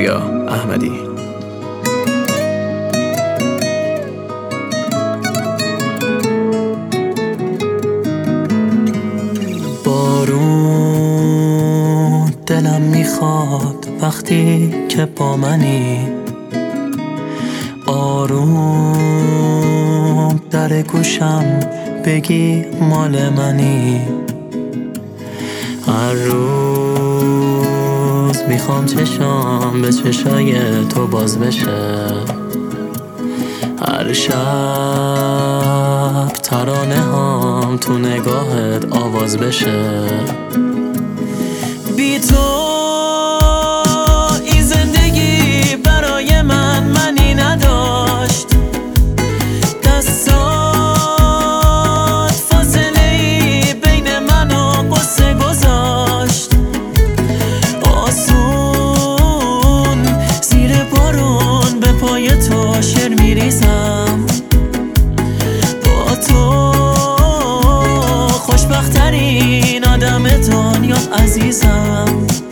پوریا احمدی. بارون دلم میخواد وقتی که با منی، آروم در گوشم بگی مال منی. هر روز میخوام چشام به چشای تو باز بشه، هر شب ترانه هام تو نگاهت آواز بشه. بی تو این زندگی برای من معنی نداشت، دستات فاصله‌ای بین من و قصه گذاشت. آسون زیر بارون به پای تو شعر میریزم، با تو خوشبخت‌ترین آدم دنیا عزیزم.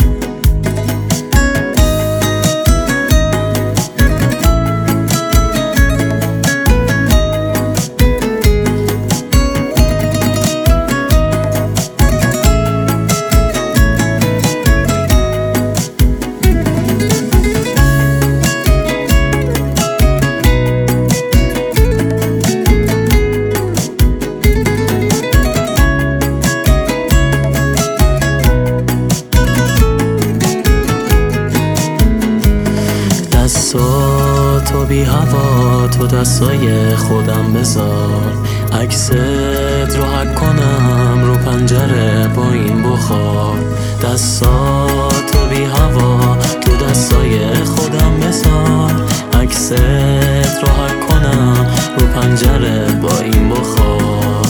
دستاتو بی هوا تو دستای خودم بذار، عکست رو حک کنم رو پنجره با این بخار. دستاتو بی هوا تو دستای خودم بذار، عکست رو حک کنم رو پنجره با این بخار.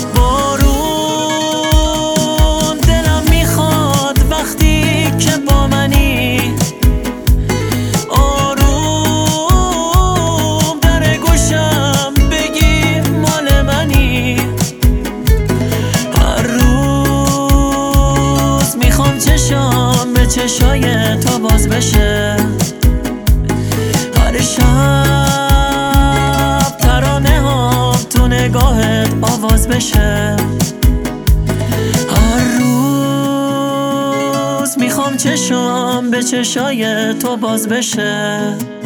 بارون دلم میخواد وقتی که با منی، چشام به چشای تو باز بشه، هر شب ترانه ها تو نگاهت آواز بشه. هر روز میخوام چشام به چشای تو باز بشه.